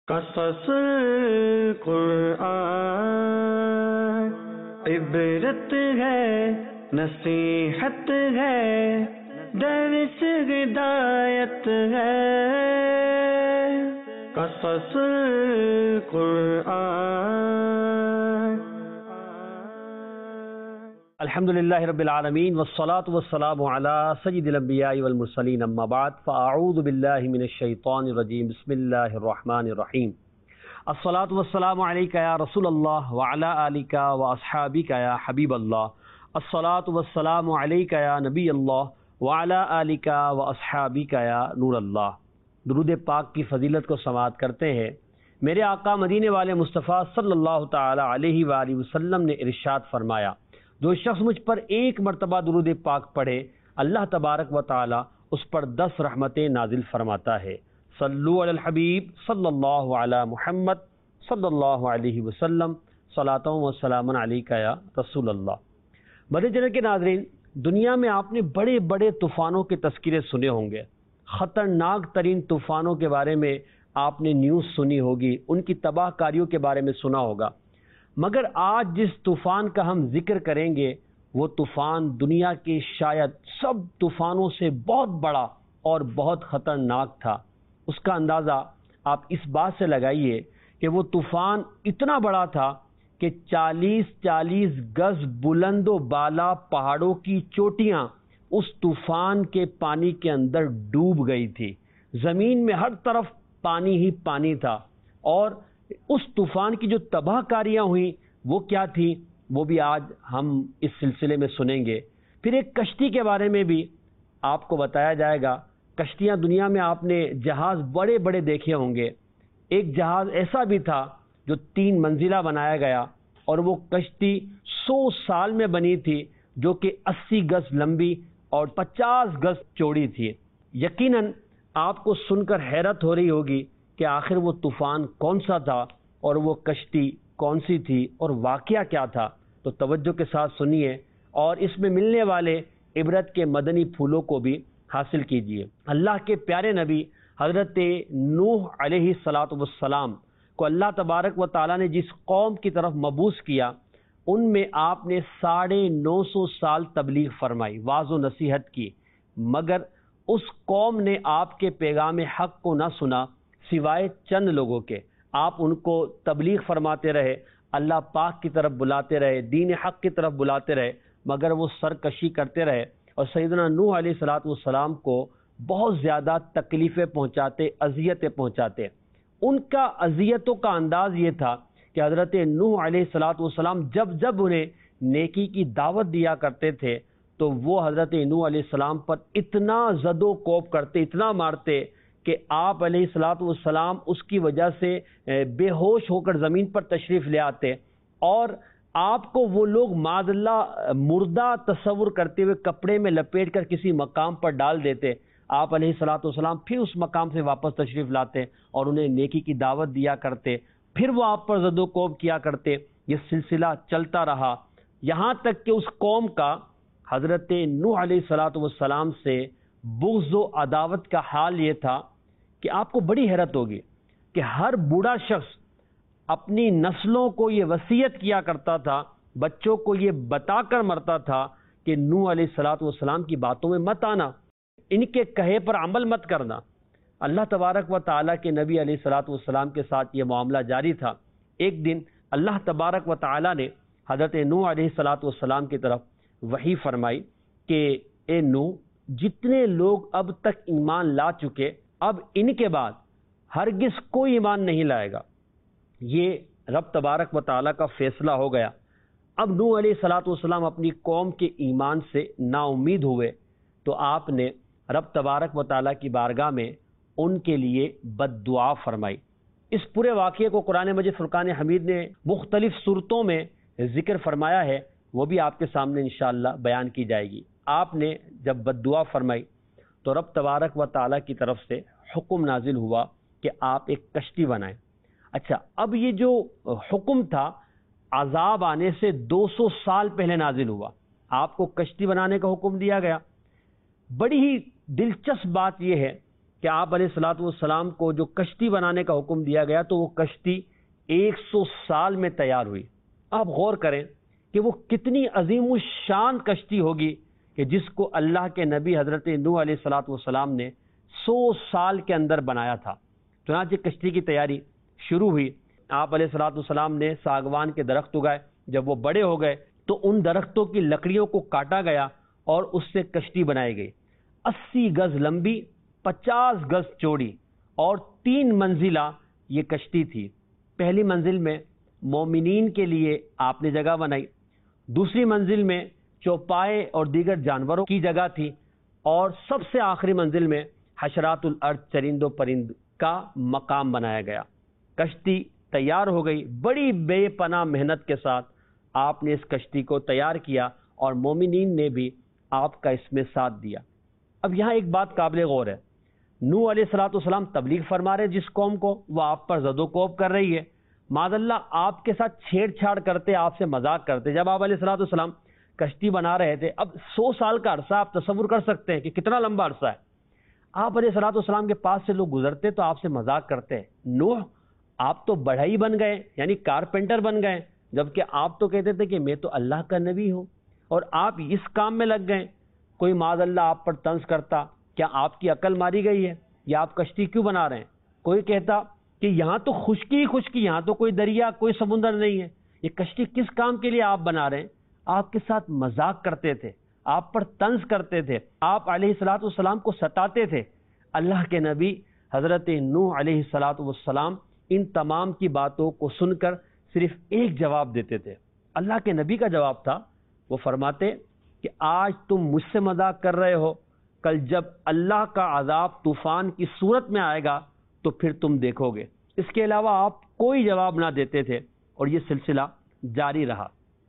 قصص قرآن عبرت ہے، نصیحت ہے، درس ہدایت ہے۔ قصص قرآن۔ الحمدللہ رب العالمین والصلاة والسلام علی سید الانبیاء والمرسلین، اما بعد فاعوذ باللہ من الشیطان الرجیم، بسم اللہ الرحمن الرحیم۔ الصلاة والسلام علیکہ یا رسول اللہ وعلی آلکہ واصحابکہ یا حبیب اللہ۔ الصلاة والسلام علیکہ یا نبی اللہ وعلی آلکہ واصحابکہ یا نور اللہ۔ درود پاک کی فضیلت کو سماعت کرتے ہیں۔ میرے آقا مدینے والے مصطفیٰ صلی اللہ تعالی علیہ وآلہ وسلم نے ارشاد فرمایا، جو شخص مجھ پر ایک مرتبہ درود پاک پڑھے، اللہ تبارک و تعالی اس پر 10 رحمتیں نازل فرماتا ہے۔ صلو علی الحبیب صلی اللہ علی محمد صلی اللہ علیہ وسلم، صلاۃ و سلام علیکہ یا رسول اللہ۔ مدنی چینل کے ناظرین، دنیا میں آپ نے بڑے بڑے طوفانوں کے تذکرے سنے ہوں گے، خطرناک ترین طوفانوں کے بارے میں آپ نے نیوز سنی ہوگی، ان کی تباہ کاریوں کے بارے میں سنا ہوگا، مگر آج جس طوفان کا ہم ذکر کریں گے وہ طوفان دنیا کے شاید سب طوفانوں سے بہت بڑا اور بہت خطرناک تھا۔ اس کا اندازہ آپ اس بات سے لگائیے کہ وہ طوفان اتنا بڑا تھا کہ 40 گز بلند و بالا پہاڑوں کی چوٹیاں اس طوفان کے پانی کے اندر ڈوب گئی تھی۔ زمین میں ہر طرف پانی ہی پانی تھا، اور اس طوفان کی جو تباہ کاریاں ہوئیں وہ کیا تھی، وہ بھی آج ہم اس سلسلے میں سنیں گے۔ پھر ایک کشتی کے بارے میں بھی آپ کو بتایا جائے گا۔ کشتیاں دنیا میں آپ نے جہاز بڑے بڑے دیکھے ہوں گے، ایک جہاز ایسا بھی تھا جو 3 منزلہ بنایا گیا، اور وہ کشتی 100 سال میں بنی تھی، جو کہ 80 گز لمبی اور 50 گز چوڑی تھی۔ یقیناً آپ کو سن کر حیرت ہو رہی ہوگی کہ آخر وہ طوفان کون سا تھا اور وہ کشتی کون سی تھی اور واقعہ کیا تھا۔ تو توجہ کے ساتھ سنیے اور اس میں ملنے والے عبرت کے مدنی پھولوں کو بھی حاصل کیجیے۔ اللہ کے پیارے نبی حضرت نوح علیہ السلام کو اللہ تبارک و تعالیٰ نے جس قوم کی طرف مبعوث کیا، ان میں آپ نے 950 سال تبلیغ فرمائی، واعظ و نصیحت کی، مگر اس قوم نے آپ کے پیغام حق کو نہ سنا سوائے چند لوگوں کے۔ آپ ان کو تبلیغ فرماتے رہے، اللہ پاک کی طرف بلاتے رہے، دین حق کی طرف بلاتے رہے، مگر وہ سرکشی کرتے رہے اور سیدنا نوح علیہ السلام کو بہت زیادہ تکلیفیں پہنچاتے، اذیتیں پہنچاتے۔ ان کا اذیتوں کا انداز یہ تھا کہ حضرت نوح علیہ السلام جب انہیں نیکی کی دعوت دیا کرتے تھے تو وہ حضرت نوح علیہ السلام پر اتنا زد و کوب کرتے، اتنا مارتے کہ آپ علیہ السلام اس کی وجہ سے بے ہوش ہو کر زمین پر تشریف لے آتے، اور آپ کو وہ لوگ معاذ اللہ مردہ تصور کرتے ہوئے کپڑے میں لپیٹ کر کسی مقام پر ڈال دیتے۔ آپ علیہ السلام پھر اس مقام سے واپس تشریف لاتے اور انہیں نیکی کی دعوت دیا کرتے، پھر وہ آپ پر زد و کوب کیا کرتے۔ یہ سلسلہ چلتا رہا یہاں تک کہ اس قوم کا حضرت نوح علیہ السلام سے بغض و عداوت کا حال یہ تھا کہ آپ کو بڑی حیرت ہوگی کہ ہر بوڑھا شخص اپنی نسلوں کو یہ وصیت کیا کرتا تھا، بچوں کو یہ بتا کر مرتا تھا کہ نوح علیہ السلام کی باتوں میں مت آنا، ان کے کہے پر عمل مت کرنا۔ اللہ تبارک و تعالیٰ کے نبی علیہ السلام کے ساتھ یہ معاملہ جاری تھا۔ ایک دن اللہ تبارک و تعالیٰ نے حضرت نوح علیہ السلام کی طرف وحی فرمائی کہ اے نوح، جتنے لوگ اب تک ایمان لا چکے، اب ان کے بعد ہرگز کوئی ایمان نہیں لائے گا۔ یہ رب تبارک و تعالیٰ کا فیصلہ ہو گیا۔ اب نوح علیہ السلام اپنی قوم کے ایمان سے نا امید ہوئے تو آپ نے رب تبارک و تعالیٰ کی بارگاہ میں ان کے لیے بد دعا فرمائی۔ اس پورے واقعے کو قرآن مجید فرقان حمید نے مختلف صورتوں میں ذکر فرمایا ہے، وہ بھی آپ کے سامنے انشاءاللہ بیان کی جائے گی۔ آپ نے جب بد دعا فرمائی تو رب تبارک و تعالیٰ کی طرف سے حکم نازل ہوا کہ آپ ایک کشتی بنائیں۔ اچھا، اب یہ جو حکم تھا عذاب آنے سے 200 سال پہلے نازل ہوا، آپ کو کشتی بنانے کا حکم دیا گیا۔ بڑی ہی دلچسپ بات یہ ہے کہ آپ علیہ الصلوۃ والسلام کو جو کشتی بنانے کا حکم دیا گیا تو وہ کشتی 100 سال میں تیار ہوئی۔ آپ غور کریں کہ وہ کتنی عظیم الشان کشتی ہوگی کہ جس کو اللہ کے نبی حضرت نوح علیہ الصلوۃ والسلام نے 100 سال کے اندر بنایا تھا۔ چنانچہ کشتی کی تیاری شروع ہوئی۔ آپ علیہ الصلوۃ والسلام نے ساگوان کے درخت اگائے، جب وہ بڑے ہو گئے تو ان درختوں کی لکڑیوں کو کاٹا گیا اور اس سے کشتی بنائی گئی۔ 80 گز لمبی، 50 گز چوڑی اور 3 منزلہ یہ کشتی تھی۔ پہلی منزل میں مومنین کے لیے آپ نے جگہ بنائی، دوسری منزل میں چوپائے اور دیگر جانوروں کی جگہ تھی، اور سب سے آخری منزل میں حشرات الارض چرند و پرند کا مقام بنایا گیا۔ کشتی تیار ہو گئی۔ بڑی بے پناہ محنت کے ساتھ آپ نے اس کشتی کو تیار کیا اور مومنین نے بھی آپ کا اس میں ساتھ دیا۔ اب یہاں ایک بات قابل غور ہے، نوح علیہ الصلوۃ والسلام تبلیغ فرما رہے جس قوم کو، وہ آپ پر زد و کوب کر رہی ہے، معاذ اللہ آپ کے ساتھ چھیڑ چھاڑ کرتے، آپ سے مذاق کرتے۔ جب آپ علیہ الصلوۃ والسلام کشتی بنا رہے تھے، اب 100 سال کا عرصہ آپ تصور کر سکتے ہیں کہ کتنا لمبا عرصہ ہے، آپ علیہ الصلوۃ والسلام کے پاس سے لوگ گزرتے تو آپ سے مذاق کرتے، نوح آپ تو بڑھئی بن گئے، یعنی کارپینٹر بن گئے، جبکہ آپ تو کہتے تھے کہ میں تو اللہ کا نبی ہوں، اور آپ اس کام میں لگ گئے۔ کوئی معاذ اللہ آپ پر طنز کرتا، کیا آپ کی عقل ماری گئی ہے، یا آپ کشتی کیوں بنا رہے ہیں؟ کوئی کہتا کہ یہاں تو خشکی ہی خشکی، یہاں تو کوئی دریا کوئی سمندر نہیں ہے، یہ کشتی کس کام کے لیے آپ بنا رہے ہیں؟ آپ کے ساتھ مذاق کرتے تھے، آپ پر طنز کرتے تھے، آپ علیہ الصلوۃ والسلام کو ستاتے تھے۔ اللہ کے نبی حضرت نوح علیہ الصلوۃ والسلام ان تمام کی باتوں کو سن کر صرف ایک جواب دیتے تھے۔ اللہ کے نبی کا جواب تھا، وہ فرماتے کہ آج تم مجھ سے مذاق کر رہے ہو، کل جب اللہ کا عذاب طوفان کی صورت میں آئے گا تو پھر تم دیکھو گے۔ اس کے علاوہ آپ کوئی جواب نہ دیتے تھے، اور یہ سلسلہ جاری رہا۔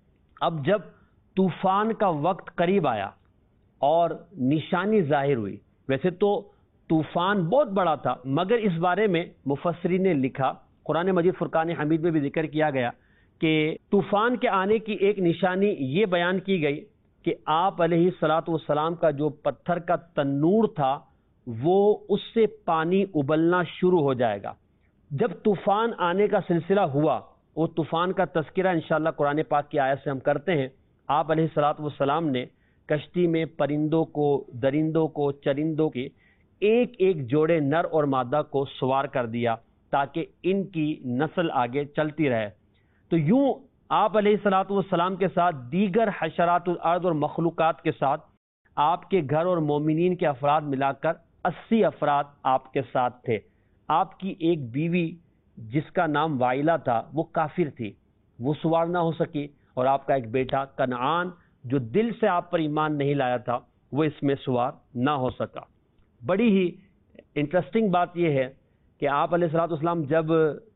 اب جب طوفان کا وقت قریب آیا اور نشانی ظاہر ہوئی، ویسے تو طوفان بہت بڑا تھا، مگر اس بارے میں مفسرین نے لکھا، قرآن مجید فرقان حمید میں بھی ذکر کیا گیا کہ طوفان کے آنے کی ایک نشانی یہ بیان کی گئی کہ آپ علیہ الصلوۃ والسلام کا جو پتھر کا تنور تھا وہ اس سے پانی ابلنا شروع ہو جائے گا۔ جب طوفان آنے کا سلسلہ ہوا، وہ طوفان کا تذکرہ انشاءاللہ قرآن پاک کی آیت سے ہم کرتے ہیں۔ آپ علیہ الصلوۃ والسلام نے کشتی میں پرندوں کو، درندوں کو، چرندوں کے ایک ایک جوڑے نر اور مادہ کو سوار کر دیا تاکہ ان کی نسل آگے چلتی رہے۔ تو یوں آپ علیہ الصلوۃ والسلام کے ساتھ دیگر حشرات الارض اور مخلوقات کے ساتھ آپ کے گھر اور مومنین کے افراد ملا کر 80 افراد آپ کے ساتھ تھے۔ آپ کی ایک بیوی جس کا نام وائلہ تھا وہ کافر تھی، وہ سوار نہ ہو سکی، اور آپ کا ایک بیٹا کنعان جو دل سے آپ پر ایمان نہیں لایا تھا وہ اس میں سوار نہ ہو سکا۔ بڑی ہی انٹرسٹنگ بات یہ ہے کہ آپ علیہ الصلوۃ والسلام جب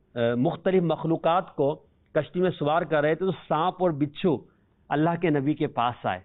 مختلف مخلوقات کو کشتی میں سوار کر رہے تھے تو سانپ اور بچھو اللہ کے نبی کے پاس آئے۔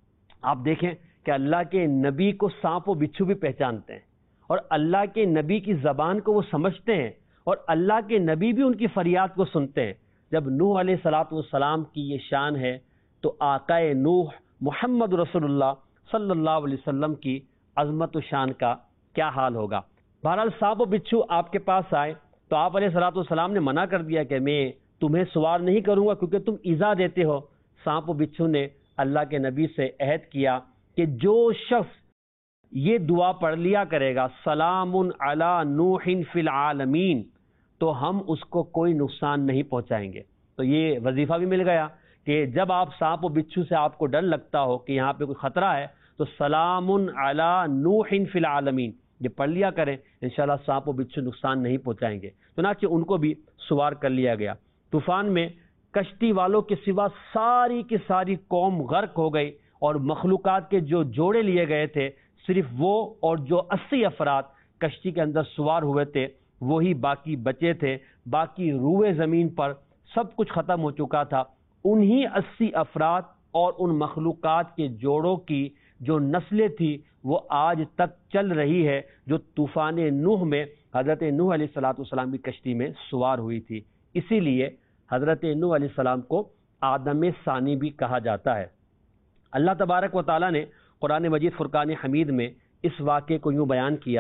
آپ دیکھیں کہ اللہ کے نبی کو سانپ و بچھو بھی پہچانتے ہیں، اور اللہ کے نبی کی زبان کو وہ سمجھتے ہیں، اور اللہ کے نبی بھی ان کی فریاد کو سنتے ہیں۔ جب نوح علیہ الصلوۃ والسلام کی یہ شان ہے تو آقائے نوح محمد رسول اللہ صلی اللہ علیہ وسلم کی عظمت و شان کا کیا حال ہوگا۔ بہرحال سانپ و بچھو آپ کے پاس آئے تو آپ علیہ الصلوۃ والسلام نے منع کر دیا کہ میں تمہیں سوار نہیں کروں گا کیونکہ تم ایذا دیتے ہو۔ سانپ و بچھو نے اللہ کے نبی سے عہد کیا کہ جو شخص یہ دعا پڑھ لیا کرے گا سلام علی نوح فی العالمین، تو ہم اس کو کوئی نقصان نہیں پہنچائیں گے۔ تو یہ وظیفہ بھی مل گیا کہ جب آپ سانپ و بچھو سے آپ کو ڈر لگتا ہو کہ یہاں پہ کوئی خطرہ ہے تو سلام علی نوح فی العالمین یہ پڑھ لیا کریں، انشاءاللہ سانپ و بچھو نقصان نہیں پہنچائیں گے۔ چنانچہ ان کو بھی سوار کر لیا گیا۔ طوفان میں کشتی والوں کے سوا ساری کی ساری قوم غرق ہو گئی، اور مخلوقات کے جو جوڑے لیے گئے تھے صرف وہ اور جو 80 افراد کشتی کے اندر سوار ہوئے تھے وہی باقی بچے تھے۔ باقی روئے زمین پر سب کچھ ختم ہو چکا تھا۔ انہی 80 افراد اور ان مخلوقات کے جوڑوں کی جو نسلیں تھی وہ آج تک چل رہی ہے، جو طوفان نوح میں حضرت نوح علیہ الصلوۃ والسلام کی کشتی میں سوار ہوئی تھی۔ اسی لیے حضرت نوح علیہ السلام کو آدم ثانی بھی کہا جاتا ہے۔ اللہ تبارک و تعالیٰ نے قرآن مجید فرقان حمید میں اس واقعے کو یوں بیان کیا،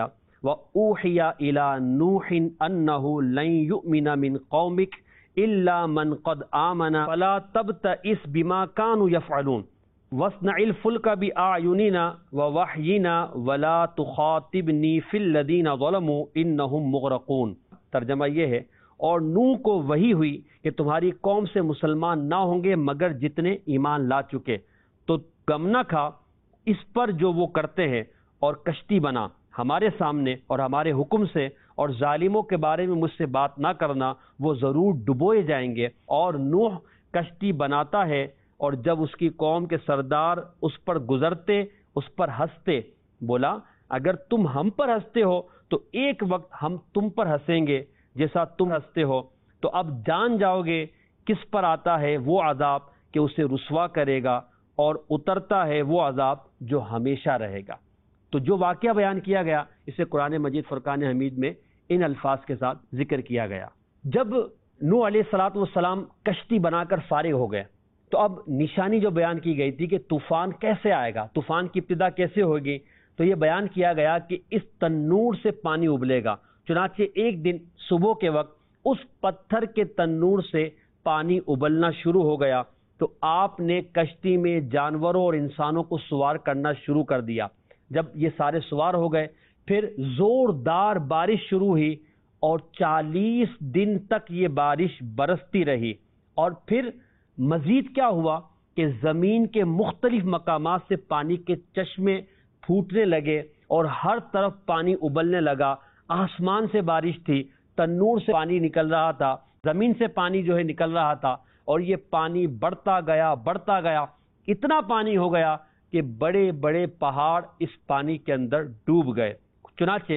وَأُوحِيَ إِلَى نُوحٍ أَنَّهُ لَن يُؤْمِنَ مِن قَوْمِكَ إِلَّا مَن قَدْ آمَنَ فَلَا تَبْتَئِسْ بِمَا كَانُوا يَفْعَلُونَ وَاصْنَعِ الْفُلْكَ بِأَعْيُنِنَا وَوَحْيِنَا وَلَا تُخَاطِبْنِي فِي الَّذِينَ ظَلَمُوا إِنَّهُمْ مُغْرَقُونَ۔ ترجمہ یہ ہے، اور نوح کو وحی ہوئی کہ تمہاری قوم سے مسلمان نہ ہوں گے مگر جتنے ایمان لا چکے، تو غم نہ کھا اس پر جو وہ کرتے ہیں، اور کشتی بنا ہمارے سامنے اور ہمارے حکم سے، اور ظالموں کے بارے میں مجھ سے بات نہ کرنا، وہ ضرور ڈبوئے جائیں گے۔ اور نوح کشتی بناتا ہے، اور جب اس کی قوم کے سردار اس پر گزرتے اس پر ہنستے، بولا اگر تم ہم پر ہنستے ہو تو ایک وقت ہم تم پر ہنسیں گے جیسا تم ہنستے ہو، تو اب جان جاؤ گے کس پر آتا ہے وہ عذاب کہ اسے رسوا کرے گا، اور اترتا ہے وہ عذاب جو ہمیشہ رہے گا۔ تو جو واقعہ بیان کیا گیا اسے قرآن مجید فرقان حمید میں ان الفاظ کے ساتھ ذکر کیا گیا۔ جب نوح علیہ الصلوۃ والسلام کشتی بنا کر فارغ ہو گئے تو اب نشانی جو بیان کی گئی تھی کہ طوفان کیسے آئے گا، طوفان کی ابتدا کیسے ہوگی، تو یہ بیان کیا گیا کہ اس تنور سے پانی ابلے گا۔ چنانچہ ایک دن صبح کے وقت اس پتھر کے تنور سے پانی ابلنا شروع ہو گیا، تو آپ نے کشتی میں جانوروں اور انسانوں کو سوار کرنا شروع کر دیا۔ جب یہ سارے سوار ہو گئے پھر زوردار بارش شروع ہوئی، اور 40 دن تک یہ بارش برستی رہی، اور پھر مزید کیا ہوا کہ زمین کے مختلف مقامات سے پانی کے چشمے پھوٹنے لگے اور ہر طرف پانی ابلنے لگا۔ آسمان سے بارش تھی، تنور سے پانی نکل رہا تھا، زمین سے پانی جو ہے نکل رہا تھا، اور یہ پانی بڑھتا گیا، اتنا پانی ہو گیا کہ بڑے بڑے پہاڑ اس پانی کے اندر ڈوب گئے۔ چنانچہ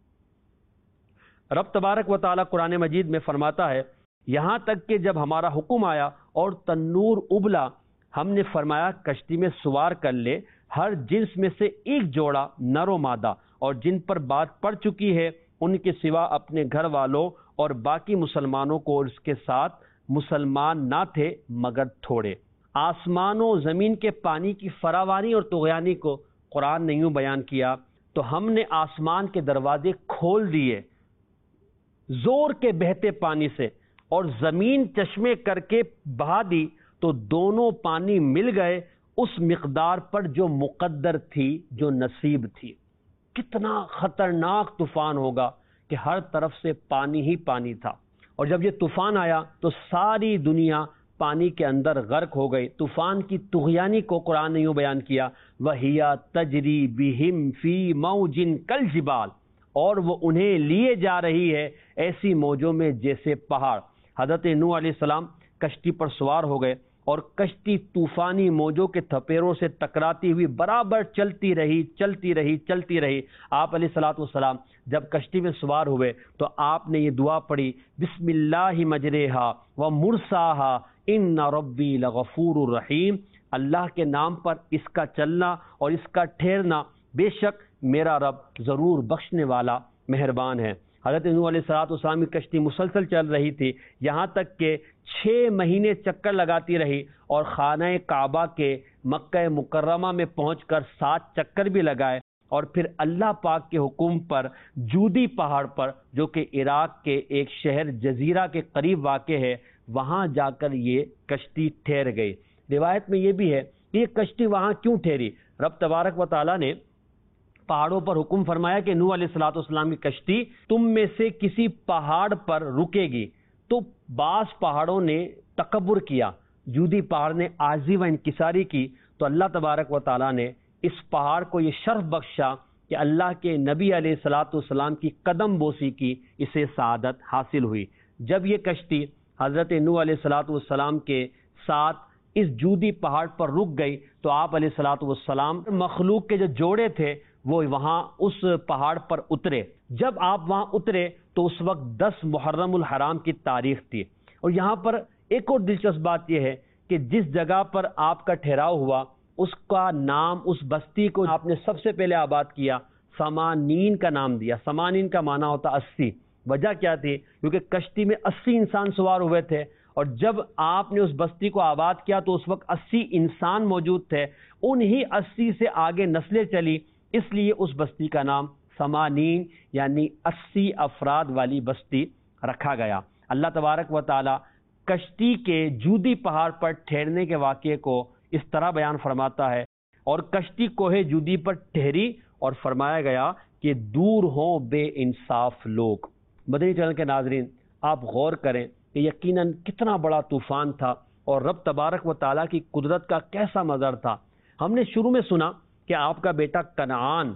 رب تبارک و تعالیٰ قرآن مجید میں فرماتا ہے، یہاں تک کہ جب ہمارا حکم آیا اور تنور ابلا، ہم نے فرمایا کشتی میں سوار کر لے ہر جنس میں سے ایک جوڑا نر و مادہ، اور جن پر بات پڑ چکی ہے ان کے سوا اپنے گھر والوں اور باقی مسلمانوں کو، اور اس کے ساتھ مسلمان نہ تھے مگر تھوڑے۔ آسمان و زمین کے پانی کی فراوانی اور طغیانی کو قرآن نے یوں بیان کیا، تو ہم نے آسمان کے دروازے کھول دیے زور کے بہتے پانی سے، اور زمین چشمے کر کے بہا دی، تو دونوں پانی مل گئے اس مقدار پر جو مقدر تھی، جو نصیب تھی۔ کتنا خطرناک طوفان ہوگا کہ ہر طرف سے پانی ہی پانی تھا، اور جب یہ طوفان آیا تو ساری دنیا پانی کے اندر غرق ہو گئی۔ طوفان کی طغیانی کو قرآن نے یوں بیان کیا، وَهِيَ تَجْرِي بِهِمْ فِي مَوْجٍ كَالْجِبَالِ، اور وہ انہیں لیے جا رہی ہے ایسی موجوں میں جیسے پہاڑ۔ حضرت نوح علیہ السلام کشتی پر سوار ہو گئے، اور کشتی طوفانی موجوں کے تھپیروں سے ٹکراتی ہوئی برابر چلتی رہی۔ آپ علیہ الصلوۃ والسلام جب کشتی میں سوار ہوئے تو آپ نے یہ دعا پڑھی، بسم اللہ مجریہا و مرساہا ان ربی لغفور الرحیم، اللہ کے نام پر اس کا چلنا اور اس کا ٹھہرنا، بے شک میرا رب ضرور بخشنے والا مہربان ہے۔ حضرت نوح علیہ السلام کی کشتی مسلسل چل رہی تھی، یہاں تک کہ 6 مہینے چکر لگاتی رہی، اور خانہ کعبہ کے مکہ مکرمہ میں پہنچ کر 7 چکر بھی لگائے، اور پھر اللہ پاک کے حکم پر جودی پہاڑ پر، جو کہ عراق کے ایک شہر جزیرہ کے قریب واقع ہے، وہاں جا کر یہ کشتی ٹھہر گئی۔ روایت میں یہ بھی ہے کہ یہ کشتی وہاں کیوں ٹھہری؟ رب تبارک و تعالیٰ نے پہاڑوں پر حکم فرمایا کہ نوح علیہ السلام کی کشتی تم میں سے کسی پہاڑ پر رکے گی، تو بعض پہاڑوں نے تکبر کیا، جودی پہاڑ نے عاجزی و انکساری کی، تو اللہ تبارک و تعالیٰ نے اس پہاڑ کو یہ شرف بخشا کہ اللہ کے نبی علیہ السلام کی قدم بوسی کی، اسے سعادت حاصل ہوئی۔ جب یہ کشتی حضرت نوح علیہ السلام کے ساتھ اس جودی پہاڑ پر رک گئی تو آپ علیہ السلام مخلوق کے جو جوڑے تھے وہ وہاں اس پہاڑ پر اترے۔ جب آپ وہاں اترے تو اس وقت 10 محرم الحرام کی تاریخ تھی، اور یہاں پر ایک اور دلچسپ بات یہ ہے کہ جس جگہ پر آپ کا ٹھہراؤ ہوا اس کا نام، اس بستی کو آپ نے سب سے پہلے آباد کیا، سمانین کا نام دیا۔ سمانین کا معنی ہوتا 80۔ وجہ کیا تھی؟ کیونکہ کشتی میں 80 انسان سوار ہوئے تھے، اور جب آپ نے اس بستی کو آباد کیا تو اس وقت 80 انسان موجود تھے، انہی 80 سے آگے نسلیں چلی، اس لیے اس بستی کا نام ثمانین یعنی 80 افراد والی بستی رکھا گیا۔ اللہ تبارک و تعالی کشتی کے جودی پہاڑ پر ٹھہرنے کے واقعے کو اس طرح بیان فرماتا ہے، اور کشتی کوہ جودی پر ٹھہری اور فرمایا گیا کہ دور ہوں بے انصاف لوگ۔ مدنی چینل کے ناظرین، آپ غور کریں کہ یقیناً کتنا بڑا طوفان تھا اور رب تبارک و تعالیٰ کی قدرت کا کیسا مظہر تھا۔ ہم نے شروع میں سنا کہ آپ کا بیٹا کنعان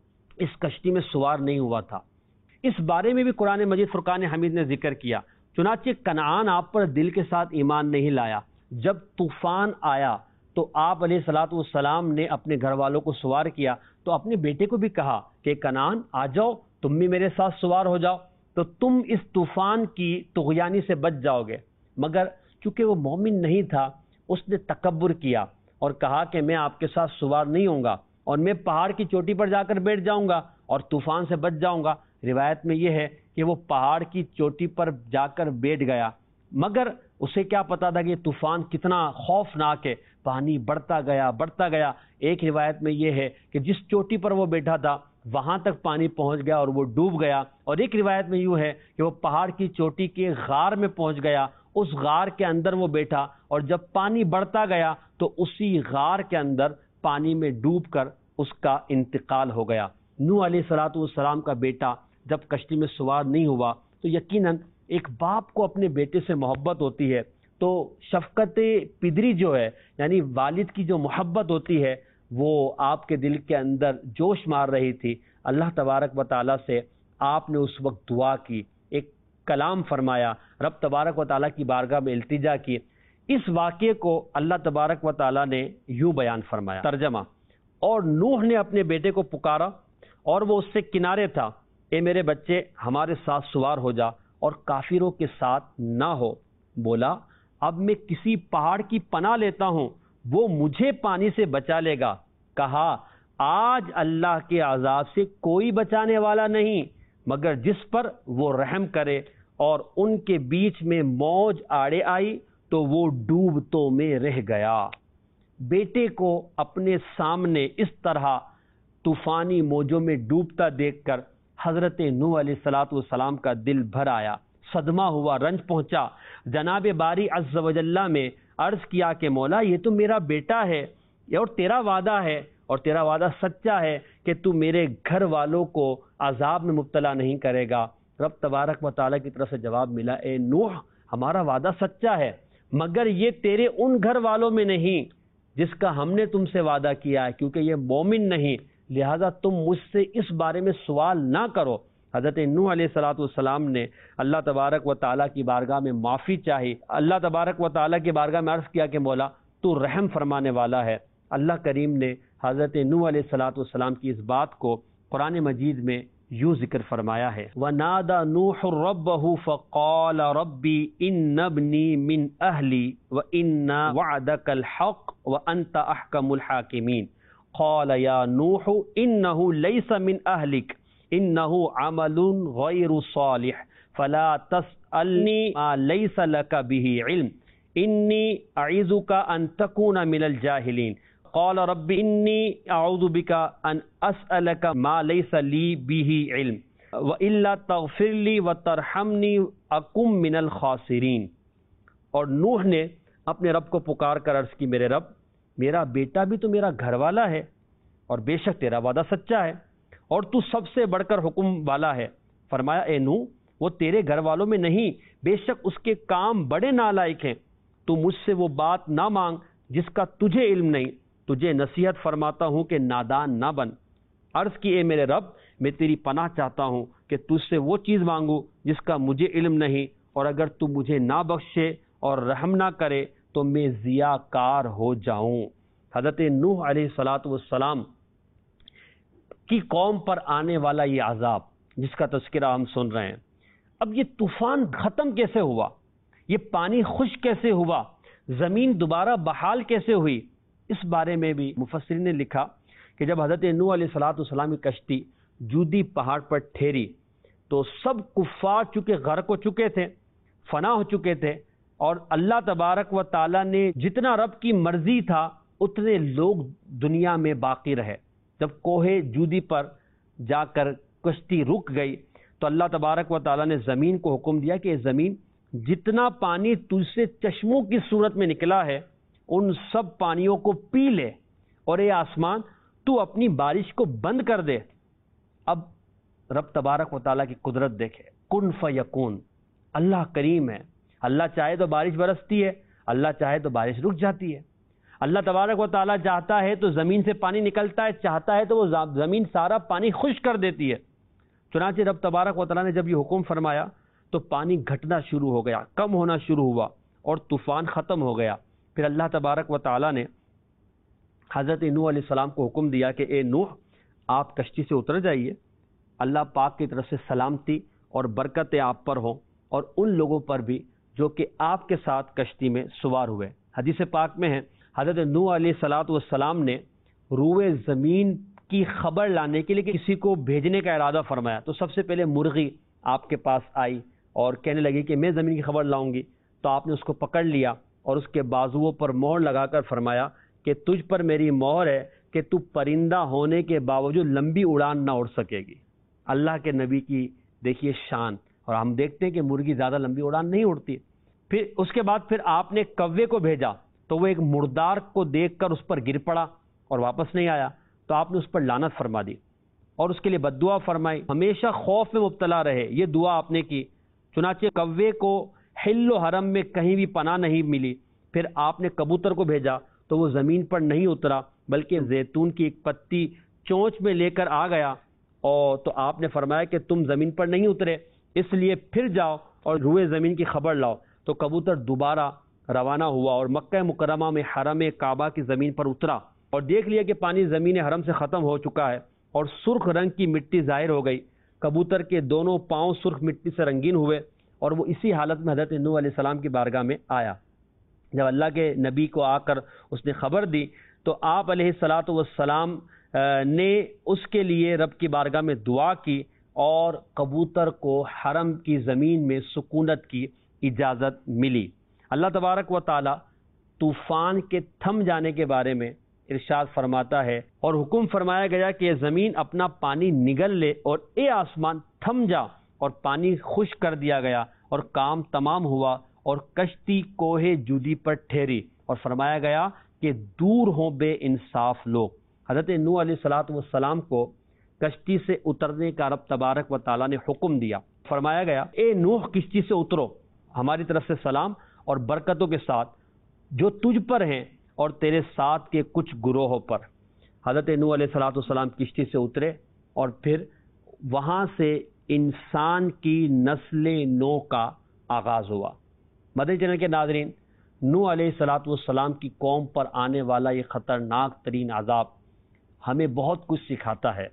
اس کشتی میں سوار نہیں ہوا تھا۔ اس بارے میں بھی قرآن مجید فرقان حمید نے ذکر کیا۔ چنانچہ کنعان آپ پر دل کے ساتھ ایمان نہیں لایا۔ جب طوفان آیا تو آپ علیہ الصلوۃ والسلام نے اپنے گھر والوں کو سوار کیا تو اپنے بیٹے کو بھی کہا کہ کنعان آ جاؤ، تم بھی میرے ساتھ سوار ہو جاؤ تو تم اس طوفان کی طغیانی سے بچ جاؤ گے۔ مگر چونکہ وہ مومن نہیں تھا، اس نے تکبر کیا اور کہا کہ میں آپ کے ساتھ سوار نہیں ہوں گا اور میں پہاڑ کی چوٹی پر جا کر بیٹھ جاؤں گا اور طوفان سے بچ جاؤں گا۔ روایت میں یہ ہے کہ وہ پہاڑ کی چوٹی پر جا کر بیٹھ گیا، مگر اسے کیا پتا تھا کہ یہ طوفان کتنا خوفناک ہے۔ پانی بڑھتا گیا۔ ایک روایت میں یہ ہے کہ جس چوٹی پر وہ بیٹھا تھا وہاں تک پانی پہنچ گیا اور وہ ڈوب گیا، اور ایک روایت میں یوں ہے کہ وہ پہاڑ کی چوٹی کے غار میں پہنچ گیا، اس غار کے اندر وہ بیٹھا، اور جب پانی بڑھتا گیا تو اسی غار کے اندر پانی میں ڈوب کر اس کا انتقال ہو گیا۔ نوح علیہ الصلوۃ والسلام کا بیٹا جب کشتی میں سوار نہیں ہوا تو یقیناً ایک باپ کو اپنے بیٹے سے محبت ہوتی ہے، تو شفقت پدری جو ہے یعنی والد کی جو محبت ہوتی ہے وہ آپ کے دل کے اندر جوش مار رہی تھی۔ اللہ تبارک و تعالیٰ سے آپ نے اس وقت دعا کی، ایک کلام فرمایا، رب تبارک و تعالیٰ کی بارگاہ میں التجا کی۔ اس واقعے کو اللہ تبارک و تعالیٰ نے یوں بیان فرمایا، ترجمہ: اور نوح نے اپنے بیٹے کو پکارا اور وہ اس سے کنارے تھا، اے میرے بچے ہمارے ساتھ سوار ہو جا اور کافروں کے ساتھ نہ ہو۔ بولا اب میں کسی پہاڑ کی پناہ لیتا ہوں، وہ مجھے پانی سے بچا لے گا۔ کہا آج اللہ کے عذاب سے کوئی بچانے والا نہیں مگر جس پر وہ رحم کرے، اور ان کے بیچ میں موج آڑے آئی تو وہ ڈوبتوں میں رہ گیا۔ بیٹے کو اپنے سامنے اس طرح طوفانی موجوں میں ڈوبتا دیکھ کر حضرت نوح علیہ الصلوۃ والسلام کا دل بھر آیا، صدمہ ہوا، رنج پہنچا۔ جناب باری عز و جل میں عرض کیا کہ مولا یہ تو میرا بیٹا ہے اور تیرا وعدہ ہے اور تیرا وعدہ سچا ہے کہ تو میرے گھر والوں کو عذاب میں مبتلا نہیں کرے گا۔ رب تبارک و تعالیٰ کی طرف سے جواب ملا، اے نوح ہمارا وعدہ سچا ہے مگر یہ تیرے ان گھر والوں میں نہیں جس کا ہم نے تم سے وعدہ کیا ہے، کیونکہ یہ مومن نہیں، لہذا تم مجھ سے اس بارے میں سوال نہ کرو۔ حضرت نوح علیہ الصلوۃ والسلام نے اللہ تبارک و تعالیٰ کی بارگاہ میں معافی چاہی۔ اللہ تبارک و تعالیٰ کی بارگاہ میں عرض کیا کہ مولا تو رحم فرمانے والا ہے۔ اللہ کریم نے حضرت نوح علیہ الصلوۃ والسلام کی اس بات کو قرآن مجید میں یوں ذکر فرمایا ہے، وَنَادَى نُوحٌ رَبَّهُ فَقَالَ رَبِّ إِنَّ ابْنِي مِنْ أَهْلِي وَإِنَّ وَعْدَكَ الْحَقُّ وَأَنْتَ أَحْكَمُ الْحَاكِمِينَ قَالَ يَا نُوحُ إِنَّهُ لَيْسَ مِنْ أَهْلِكَ إِنَّهُ عَمَلٌ غَيْرُ صَالِحٍ فَلَا تَسْأَلْنِي مَا لَيْسَ لَكَ بِهِ عِلْمٌ إِنِّي أَعِظُكَ أَن تَكُونَ مِنَ الْجَاهِلِينَ قال رب انی اعوذ بک ان اسألک ما لیس لی به علم والا تغفر لی وترحمنی اکن من الخاسرین۔ اور نوح نے اپنے رب کو پکار کر عرض کی، میرے رب میرا بیٹا بھی تو میرا گھر والا ہے اور بے شک تیرا وعدہ سچا ہے اور تو سب سے بڑھ کر حکم والا ہے۔ فرمایا اے نوح وہ تیرے گھر والوں میں نہیں، بے شک اس کے کام بڑے نالائق ہیں، تو مجھ سے وہ بات نہ مانگ جس کا تجھے علم نہیں، تجھے نصیحت فرماتا ہوں کہ نادان نہ بن۔ عرض کی اے میرے رب میں تیری پناہ چاہتا ہوں کہ تجھ سے وہ چیز مانگوں جس کا مجھے علم نہیں، اور اگر تو مجھے نہ بخشے اور رحم نہ کرے تو میں ضیاء کار ہو جاؤں۔ حضرت نوح علیہ الصلوۃ والسلام کی قوم پر آنے والا یہ عذاب جس کا تذکرہ ہم سن رہے ہیں، اب یہ طوفان ختم کیسے ہوا، یہ پانی خشک کیسے ہوا، زمین دوبارہ بحال کیسے ہوئی، اس بارے میں بھی مفسرین نے لکھا کہ جب حضرت نوح علیہ الصلوۃ والسلام کی کشتی جودی پہاڑ پر ٹھہری تو سب کفار چونکہ غرق ہو چکے تھے، فنا ہو چکے تھے، اور اللہ تبارک و تعالیٰ نے جتنا رب کی مرضی تھا اتنے لوگ دنیا میں باقی رہے۔ جب کوہ جودی پر جا کر کشتی رک گئی تو اللہ تبارک و تعالیٰ نے زمین کو حکم دیا کہ زمین جتنا پانی تجھ سے چشموں کی صورت میں نکلا ہے ان سب پانیوں کو پی لے، اور اے آسمان تو اپنی بارش کو بند کر دے۔ اب رب تبارک و تعالیٰ کی قدرت دیکھے، کن فیکون، اللہ کریم ہے، اللہ چاہے تو بارش برستی ہے، اللہ چاہے تو بارش رک جاتی ہے، اللہ تبارک و تعالیٰ چاہتا ہے تو زمین سے پانی نکلتا ہے، چاہتا ہے تو وہ زمین سارا پانی خشک کر دیتی ہے۔ چنانچہ رب تبارک و تعالیٰ نے جب یہ حکم فرمایا تو پانی گھٹنا شروع ہو گیا، کم ہونا شروع ہوا اور طوفان ختم ہو گیا۔ پھر اللہ تبارک و تعالیٰ نے حضرت نوح علیہ السلام کو حکم دیا کہ اے نوح آپ کشتی سے اتر جائیے، اللہ پاک کی طرف سے سلامتی اور برکتیں آپ پر ہوں اور ان لوگوں پر بھی جو کہ آپ کے ساتھ کشتی میں سوار ہوئے۔ حدیث پاک میں ہے حضرت نوح علیہ السلام نے روئے زمین کی خبر لانے کے لیے کسی کو بھیجنے کا ارادہ فرمایا تو سب سے پہلے مرغی آپ کے پاس آئی اور کہنے لگی کہ میں زمین کی خبر لاؤں گی، تو آپ نے اس کو پکڑ لیا اور اس کے بازوؤں پر مہر لگا کر فرمایا کہ تجھ پر میری مہر ہے کہ تو پرندہ ہونے کے باوجود لمبی اڑان نہ اڑ سکے گی۔ اللہ کے نبی کی دیکھیے شان، اور ہم دیکھتے ہیں کہ مرغی زیادہ لمبی اڑان نہیں اڑتی۔ پھر اس کے بعد پھر آپ نے کوے کو بھیجا تو وہ ایک مردار کو دیکھ کر اس پر گر پڑا اور واپس نہیں آیا، تو آپ نے اس پر لعنت فرما دی اور اس کے لیے بد دعا فرمائی، ہمیشہ خوف میں مبتلا رہے، یہ دعا آپ نے کی۔ چنانچہ کوے کو حل و حرم میں کہیں بھی پناہ نہیں ملی۔ پھر آپ نے کبوتر کو بھیجا تو وہ زمین پر نہیں اترا بلکہ زیتون کی ایک پتی چونچ میں لے کر آ گیا، اور تو آپ نے فرمایا کہ تم زمین پر نہیں اترے، اس لیے پھر جاؤ اور روئے زمین کی خبر لاؤ۔ تو کبوتر دوبارہ روانہ ہوا اور مکہ مکرمہ میں حرم کعبہ کی زمین پر اترا اور دیکھ لیا کہ پانی زمین حرم سے ختم ہو چکا ہے اور سرخ رنگ کی مٹی ظاہر ہو گئی۔ کبوتر کے دونوں پاؤں سرخ مٹی سے رنگین ہوئے اور وہ اسی حالت میں حضرت نوح علیہ السلام کی بارگاہ میں آیا۔ جب اللہ کے نبی کو آ کر اس نے خبر دی تو آپ علیہ السلام نے اس کے لیے رب کی بارگاہ میں دعا کی اور کبوتر کو حرم کی زمین میں سکونت کی اجازت ملی۔ اللہ تبارک و تعالی طوفان کے تھم جانے کے بارے میں ارشاد فرماتا ہے اور حکم فرمایا گیا کہ زمین اپنا پانی نگل لے اور اے آسمان تھم جا، اور پانی خشک کر دیا گیا اور کام تمام ہوا اور کشتی کوہ جودی پر ٹھہری، اور فرمایا گیا کہ دور ہوں بے انصاف لوگ۔ حضرت نوح علیہ السلام کو کشتی سے اترنے کا رب تبارک و تعالیٰ نے حکم دیا، فرمایا گیا اے نوح کشتی سے اترو، ہماری طرف سے سلام اور برکتوں کے ساتھ جو تجھ پر ہیں اور تیرے ساتھ کے کچھ گروہوں پر۔ حضرت نوح علیہ السلام کشتی سے اترے اور پھر وہاں سے انسان کی نسل نو کا آغاز ہوا۔ مدنی چینل کے ناظرین، نوح علیہ السلام کی قوم پر آنے والا یہ خطرناک ترین عذاب ہمیں بہت کچھ سکھاتا ہے،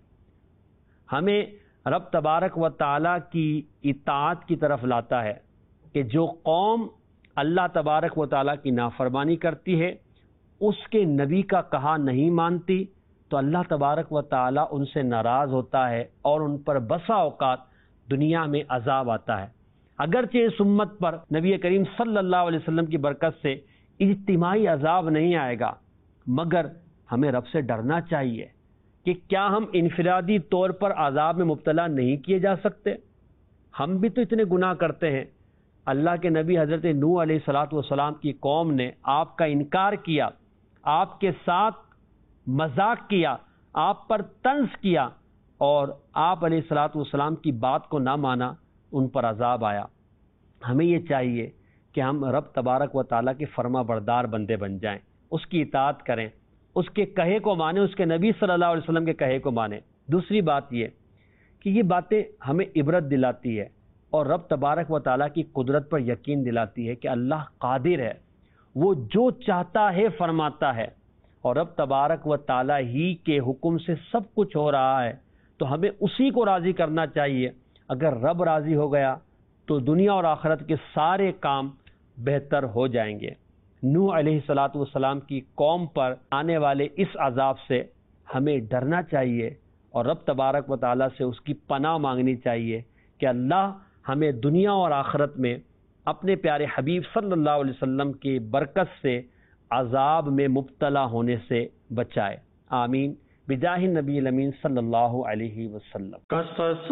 ہمیں رب تبارک و تعالیٰ کی اطاعت کی طرف لاتا ہے کہ جو قوم اللہ تبارک و تعالیٰ کی نافرمانی کرتی ہے، اس کے نبی کا کہا نہیں مانتی، تو اللہ تبارک و تعالیٰ ان سے ناراض ہوتا ہے اور ان پر بسا اوقات دنیا میں عذاب آتا ہے۔ اگرچہ اس امت پر نبی کریم صلی اللہ علیہ وسلم کی برکت سے اجتماعی عذاب نہیں آئے گا، مگر ہمیں رب سے ڈرنا چاہیے کہ کیا ہم انفرادی طور پر عذاب میں مبتلا نہیں کیے جا سکتے؟ ہم بھی تو اتنے گناہ کرتے ہیں۔ اللہ کے نبی حضرت نوح علیہ السلام کی قوم نے آپ کا انکار کیا، آپ کے ساتھ مذاق کیا، آپ پر طنز کیا اور آپ علیہ السلام کی بات کو نہ مانا، ان پر عذاب آیا۔ ہمیں یہ چاہیے کہ ہم رب تبارک و تعالیٰ کے فرما بردار بندے بن جائیں، اس کی اطاعت کریں، اس کے کہے کو مانیں، اس کے نبی صلی اللہ علیہ وسلم کے کہے کو مانیں۔ دوسری بات یہ کہ یہ باتیں ہمیں عبرت دلاتی ہے اور رب تبارک و تعالیٰ کی قدرت پر یقین دلاتی ہے کہ اللہ قادر ہے، وہ جو چاہتا ہے فرماتا ہے، اور رب تبارک و تعالیٰ ہی کے حکم سے سب کچھ ہو رہا ہے، تو ہمیں اسی کو راضی کرنا چاہیے۔ اگر رب راضی ہو گیا تو دنیا اور آخرت کے سارے کام بہتر ہو جائیں گے۔ نوح علیہ السلام کی قوم پر آنے والے اس عذاب سے ہمیں ڈرنا چاہیے اور رب تبارک و تعالیٰ سے اس کی پناہ مانگنی چاہیے کہ اللہ ہمیں دنیا اور آخرت میں اپنے پیارے حبیب صلی اللہ علیہ وسلم کی برکت سے عذاب میں مبتلا ہونے سے بچائے۔ آمین بجاہ النبی الامین صلی اللہ علیہ وسلم۔ قصص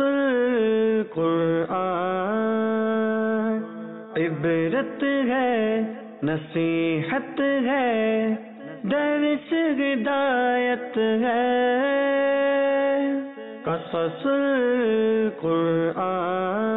القرآن عبرت ہے، نصیحت ہے، درس ہدایت ہے۔ قصص القرآن